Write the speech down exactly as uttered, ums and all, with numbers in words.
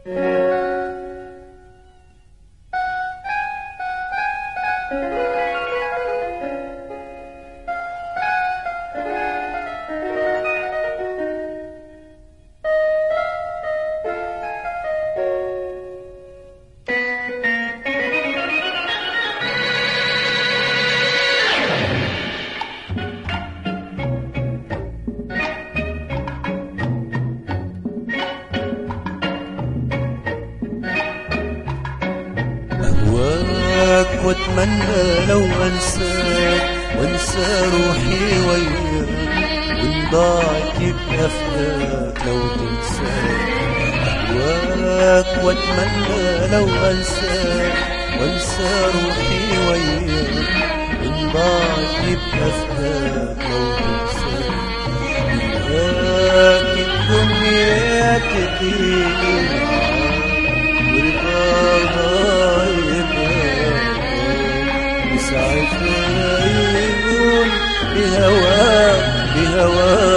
أهواك وأتمنى لو أنساك وأنسى روحي وياك، وإن ضاعت يبقى فداك لو تنساك. أهواك وأتمنى لو أنساك وأنسى روحي وياك، وإن ضاعت يبقى فداك لو تنساك. إلهاك الدنيا تديني ساعتها يقول بهواك بهواك